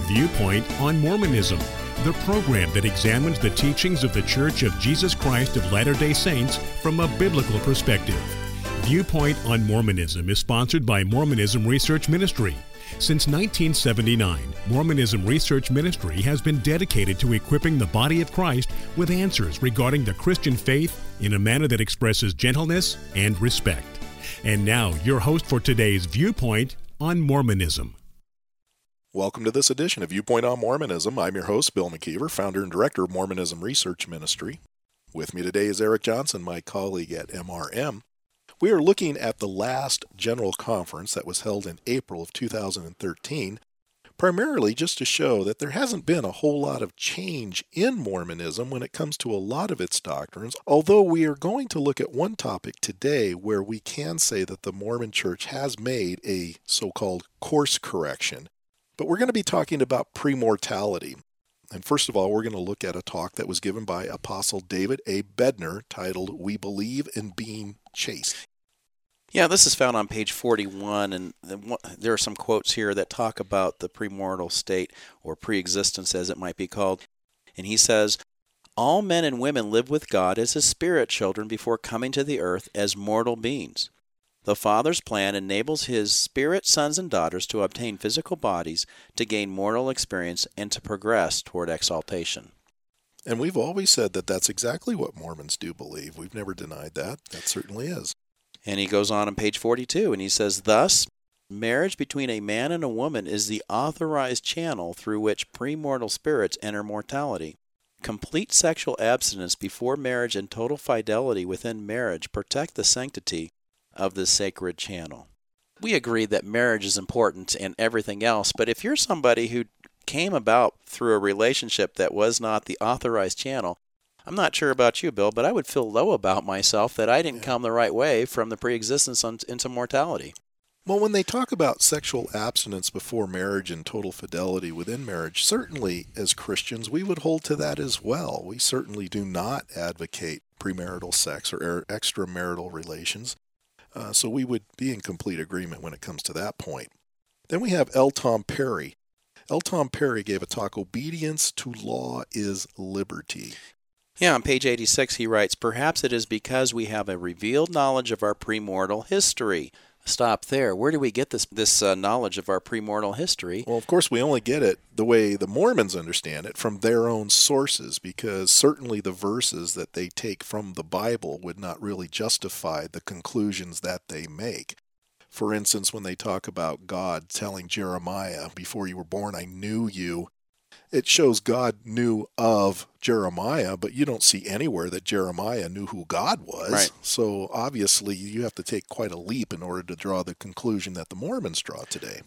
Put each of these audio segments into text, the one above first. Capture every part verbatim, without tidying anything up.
Viewpoint on Mormonism, the program that examines the teachings of the Church of Jesus Christ of Latter-day Saints from a biblical perspective. Viewpoint on Mormonism is sponsored by Mormonism Research Ministry. Since nineteen seventy-nine, Mormonism Research Ministry has been dedicated to equipping the body of Christ with answers regarding the Christian faith in a manner that expresses gentleness and respect. And now, your host for today's Viewpoint on Mormonism. Welcome to this edition of Viewpoint on Mormonism. I'm your host, Bill McKeever, founder and director of Mormonism Research Ministry. With me today is Eric Johnson, my colleague at M R M. We are looking at the last general conference that was held in April of two thousand thirteen, primarily just to show that there hasn't been a whole lot of change in Mormonism when it comes to a lot of its doctrines, although we are going to look at one topic today where we can say that the Mormon Church has made a so-called course correction. But we're going to be talking about premortality. And first of all, we're going to look at a talk that was given by Apostle David A. Bednar titled, We Believe in Being Chaste. Yeah, this is found on page forty-one, and there are some quotes here that talk about the premortal state, or preexistence as it might be called. And he says, all men and women live with God as His spirit children before coming to the earth as mortal beings. The Father's plan enables His spirit sons and daughters to obtain physical bodies, to gain mortal experience, and to progress toward exaltation. And we've always said that that's exactly what Mormons do believe. We've never denied that. That certainly is. And he goes on on page forty-two, and he says, thus, marriage between a man and a woman is the authorized channel through which premortal spirits enter mortality. Complete sexual abstinence before marriage and total fidelity within marriage protect the sanctity of this sacred channel. We agree that marriage is important and everything else, but if you're somebody who came about through a relationship that was not the authorized channel, I'm not sure about you, Bill, but I would feel low about myself that I didn't come the right way from the preexistence on, into mortality. Well, when they talk about sexual abstinence before marriage and total fidelity within marriage, certainly as Christians, we would hold to that as well. We certainly do not advocate premarital sex or extramarital relations. Uh, so we would be in complete agreement when it comes to that point. Then we have L. Tom Perry. L. Tom Perry gave a talk, Obedience to Law is Liberty. Yeah, on page eighty-six he writes, perhaps it is because we have a revealed knowledge of our premortal history. Stop there. Where do we get this this uh, knowledge of our premortal history? Well, of course, we only get it the way the Mormons understand it, from their own sources, because certainly the verses that they take from the Bible would not really justify the conclusions that they make. For instance, when they talk about God telling Jeremiah, before you were born, I knew you, it shows God knew of Jeremiah, but you don't see anywhere that Jeremiah knew who God was. Right. So obviously you have to take quite a leap in order to draw the conclusion that the Mormons draw today.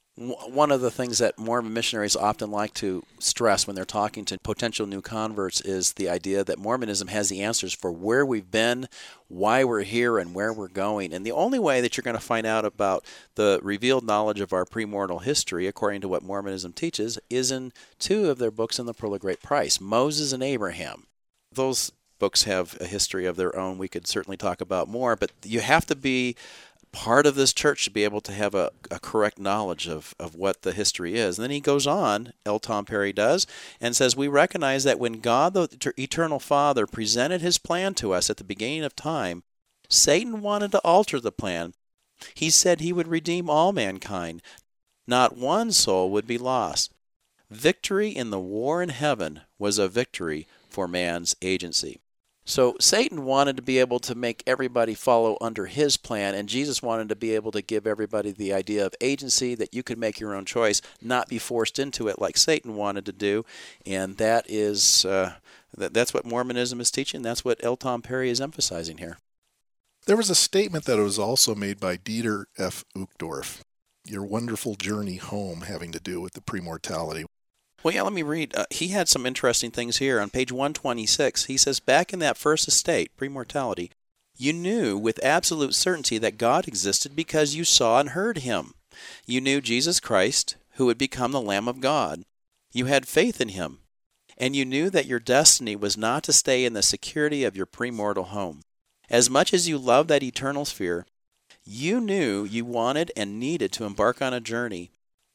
One of the things that Mormon missionaries often like to stress when they're talking to potential new converts is the idea that Mormonism has the answers for where we've been, why we're here, and where we're going. And the only way that you're going to find out about the revealed knowledge of our premortal history, according to what Mormonism teaches, is in two of their books in the Pearl of Great Price, Moses and Abraham. Those books have a history of their own. We could certainly talk about more, but you have to be part of this church to be able to have a, a correct knowledge of, of what the history is. And then he goes on, L. Tom Perry does, and says, we recognize that when God, the eternal Father, presented His plan to us at the beginning of time, Satan wanted to alter the plan. He said He would redeem all mankind. Not one soul would be lost. Victory in the war in heaven was a victory for man's agency. So Satan wanted to be able to make everybody follow under his plan, and Jesus wanted to be able to give everybody the idea of agency, that you could make your own choice, not be forced into it like Satan wanted to do. And that is uh, that, that's what Mormonism is teaching. That's what L. Tom Perry is emphasizing here. There was a statement that was also made by Dieter F. Uchtdorf, your wonderful journey home having to do with the premortality. Well, yeah, let me read. Uh, he had some interesting things here. On page one twenty-six, he says, back in that first estate, premortality, you knew with absolute certainty that God existed because you saw and heard Him. You knew Jesus Christ, who would become the Lamb of God. You had faith in Him. And you knew that your destiny was not to stay in the security of your premortal home. As much as you loved that eternal sphere, you knew you wanted and needed to embark on a journey.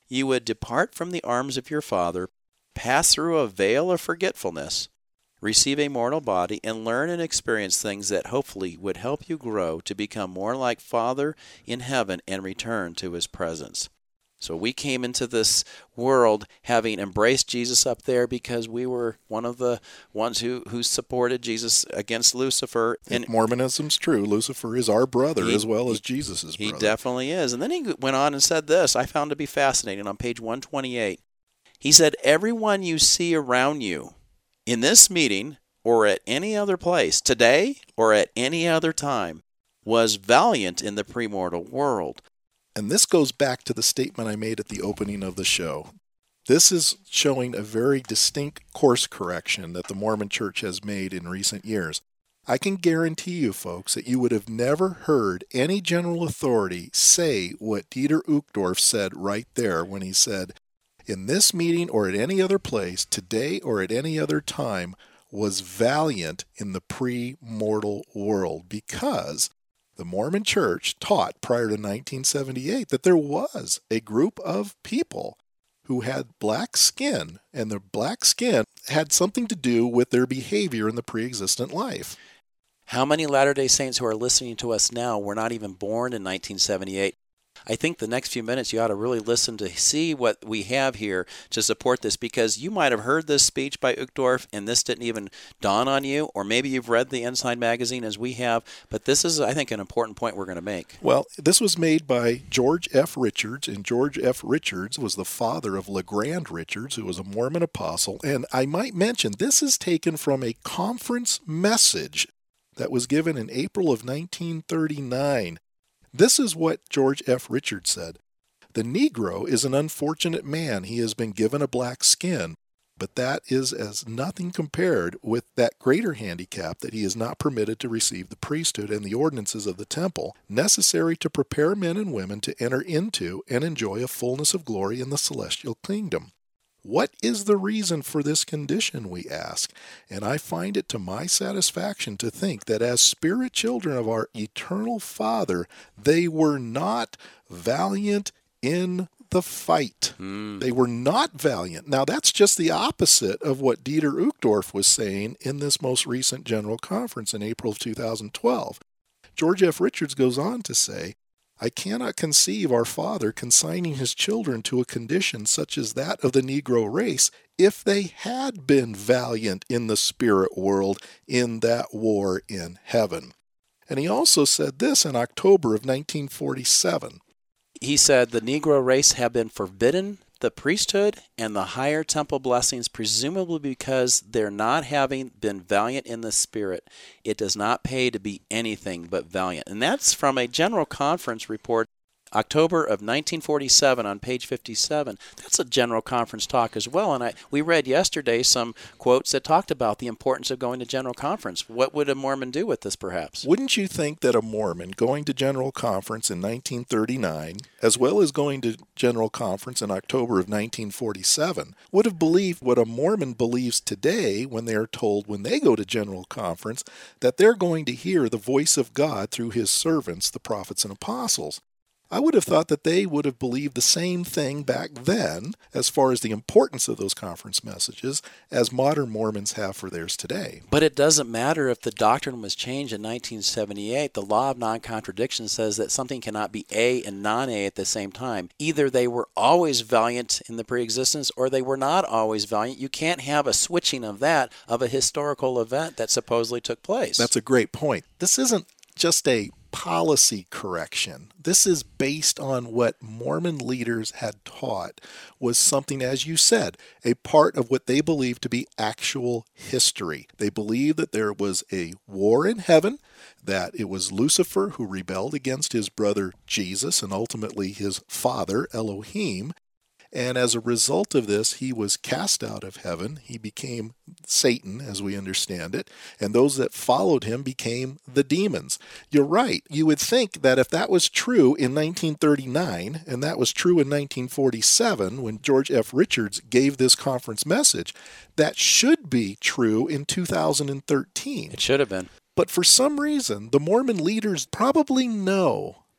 you would depart from the arms of your Father, pass through a veil of forgetfulness, receive a mortal body, and learn and experience things that hopefully would help you grow to become more like Father in heaven and return to His presence. So we came into this world having embraced Jesus up there because we were one of the ones who, who supported Jesus against Lucifer. And Mormonism's true. Lucifer is our brother he, as well as Jesus' brother. He definitely is. And then he went on and said this, I found to be fascinating on page one twenty-eight. He said, everyone you see around you in this meeting or at any other place, today or at any other time, was valiant in the premortal world. And this goes back to the statement I made at the opening of the show. This is showing a very distinct course correction that the Mormon Church has made in recent years. I can guarantee you, folks, that you would have never heard any general authority say what Dieter Uchtdorf said right there when he said, in this meeting or at any other place, today or at any other time, was valiant in the pre-mortal world, because the Mormon Church taught prior to nineteen seventy-eight that there was a group of people who had black skin, and their black skin had something to do with their behavior in the pre-existent life. How many Latter-day Saints who are listening to us now were not even born in nineteen seventy-eight? I think the next few minutes you ought to really listen to see what we have here to support this, because you might have heard this speech by Uchtdorf and this didn't even dawn on you, or maybe you've read the Ensign magazine as we have, but this is, I think, an important point we're going to make. Well, this was made by George F. Richards, and George F. Richards was the father of LeGrand Richards, who was a Mormon apostle, and I might mention this is taken from a conference message that was given in April of nineteen thirty-nine. This is what George F. Richards said. The Negro is an unfortunate man. He has been given a black skin, but that is as nothing compared with that greater handicap that he is not permitted to receive the priesthood and the ordinances of the temple necessary to prepare men and women to enter into and enjoy a fullness of glory in the celestial kingdom. What is the reason for this condition, we ask? And I find it to my satisfaction to think that as spirit children of our eternal Father, they were not valiant in the fight. Mm. They were not valiant. Now, that's just the opposite of what Dieter Uchtdorf was saying in this most recent General Conference in April of two thousand twelve. George F. Richards goes on to say, I cannot conceive our Father consigning his children to a condition such as that of the Negro race if they had been valiant in the spirit world in that war in heaven. And he also said this in October of nineteen forty-seven. He said the Negro race have been forbidden the priesthood and the higher temple blessings, presumably because they're not having been valiant in the spirit. It does not pay to be anything but valiant. And that's from a General Conference report, October of nineteen forty-seven on page fifty-seven. That's a General Conference talk as well. And I we read yesterday some quotes that talked about the importance of going to General Conference. What would a Mormon do with this, perhaps? Wouldn't you think that a Mormon going to General Conference in nineteen thirty-nine, as well as going to General Conference in October of nineteen forty-seven, would have believed what a Mormon believes today when they are told when they go to General Conference that they're going to hear the voice of God through his servants, the prophets and apostles? I would have thought that they would have believed the same thing back then, as far as the importance of those conference messages, as modern Mormons have for theirs today. But it doesn't matter if the doctrine was changed in nineteen seventy-eight. The law of non-contradiction says that something cannot be A and non-A at the same time. Either they were always valiant in the pre-existence or they were not always valiant. You can't have a switching of that, of a historical event that supposedly took place. That's a great point. This isn't just a policy correction. This is based on what Mormon leaders had taught was something, as you said, a part of what they believed to be actual history. They believed that there was a war in heaven, that it was Lucifer who rebelled against his brother Jesus and ultimately his father, Elohim. And as a result of this, he was cast out of heaven. He became Satan, as we understand it, and those that followed him became the demons. You're right. You would think that if that was true in nineteen thirty-nine, and that was true in nineteen forty-seven, when George F. Richards gave this conference message, that should be true in two thousand thirteen. It should have been. But for some reason, the Mormon leaders probably know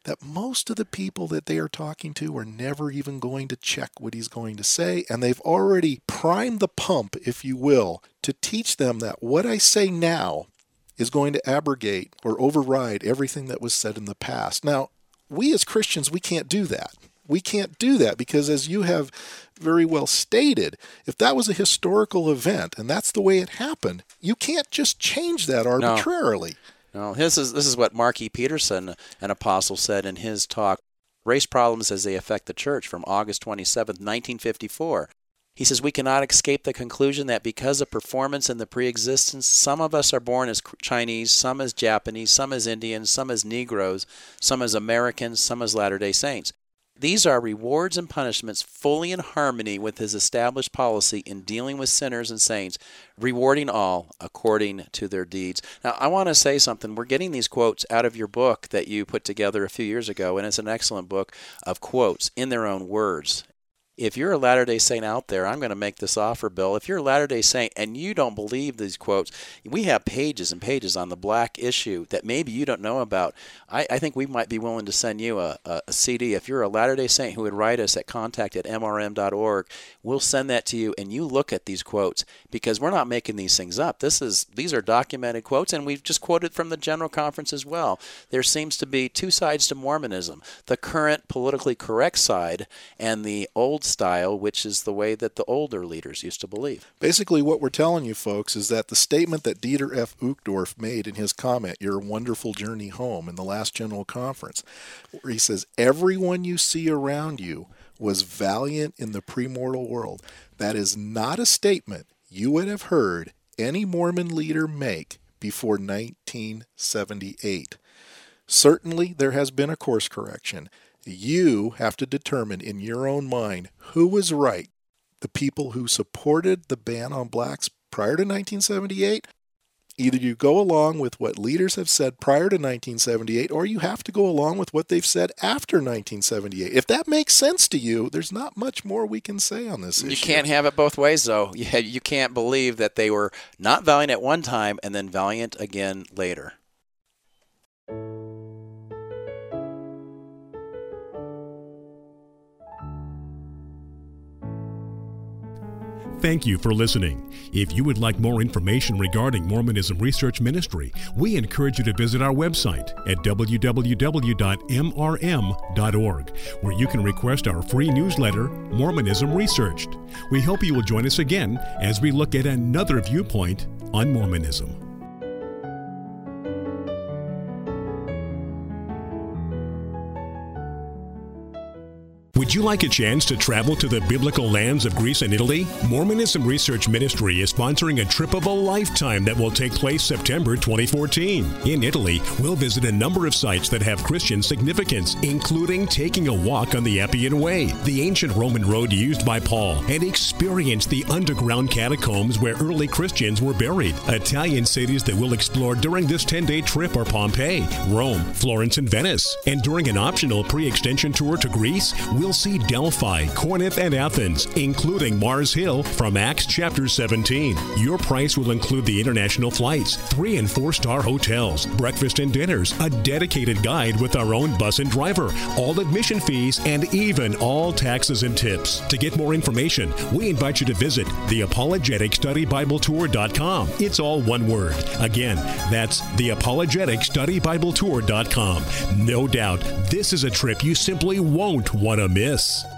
that most of the people that they are talking to are never even going to check what he's going to say, and they've already primed the pump, if you will, to teach them that what I say now is going to abrogate or override everything that was said in the past. Now, we as Christians, we can't do that. We can't do that because, as you have very well stated, if that was a historical event and that's the way it happened, you can't just change that arbitrarily. No, no. This is this is what Mark E. Peterson, an apostle, said in his talk, Race Problems as They Affect the Church, from August twenty-seventh, nineteen fifty-four. He says, we cannot escape the conclusion that because of performance in the pre-existence, some of us are born as Chinese, some as Japanese, some as Indians, some as Negroes, some as Americans, some as Latter-day Saints. These are rewards and punishments fully in harmony with his established policy in dealing with sinners and saints, rewarding all according to their deeds. Now, I want to say something. We're getting these quotes out of your book that you put together a few years ago, and it's an excellent book of quotes in their own words. If you're a Latter-day Saint out there, I'm going to make this offer, Bill. If you're a Latter-day Saint and you don't believe these quotes, we have pages and pages on the black issue that maybe you don't know about. I, I think we might be willing to send you a, a, a C D. If you're a Latter-day Saint who would write us at contact at m r m dot org, we'll send that to you, and you look at these quotes, because we're not making these things up. This is These are documented quotes, and we've just quoted from the General Conference as well. There seems to be two sides to Mormonism, the current politically correct side and the old style, which is the way that the older leaders used to believe. Basically, what we're telling you folks is that the statement that Dieter F. Uchtdorf made in his comment, Your Wonderful Journey Home, in the last General Conference, where he says, everyone you see around you was valiant in the premortal world. That is not a statement you would have heard any Mormon leader make before nineteen seventy-eight. Certainly, there has been a course correction. You have to determine in your own mind who was right, the people who supported the ban on blacks prior to nineteen seventy-eight. Either you go along with what leaders have said prior to nineteen seventy-eight, or you have to go along with what they've said after nineteen seventy-eight. If that makes sense to you, there's not much more we can say on this issue. You can't have it both ways, though. You, you can't believe that they were not valiant at one time and then valiant again later. Thank you for listening. If you would like more information regarding Mormonism Research Ministry, we encourage you to visit our website at w w w dot m r m dot org, where you can request our free newsletter, Mormonism Researched. We hope you will join us again as we look at another viewpoint on Mormonism. Would you like a chance to travel to the biblical lands of Greece and Italy? Mormonism Research Ministry is sponsoring a trip of a lifetime that will take place September twenty fourteen. In Italy, we'll visit a number of sites that have Christian significance, including taking a walk on the Appian Way, the ancient Roman road used by Paul, and experience the underground catacombs where early Christians were buried. Italian cities that we'll explore during this ten-day trip are Pompeii, Rome, Florence, and Venice. And during an optional pre-extension tour to Greece, we'll see Delphi, Corinth, and Athens, including Mars Hill from Acts chapter seventeen. Your price will include the international flights, three and four star hotels, breakfast and dinners, a dedicated guide with our own bus and driver, all admission fees, and even all taxes and tips. To get more information, we invite you to visit the apologetic study bible tour dot com. It's all one word. Again, that's the apologetic study bible tour dot com. No doubt, this is a trip you simply won't want to miss.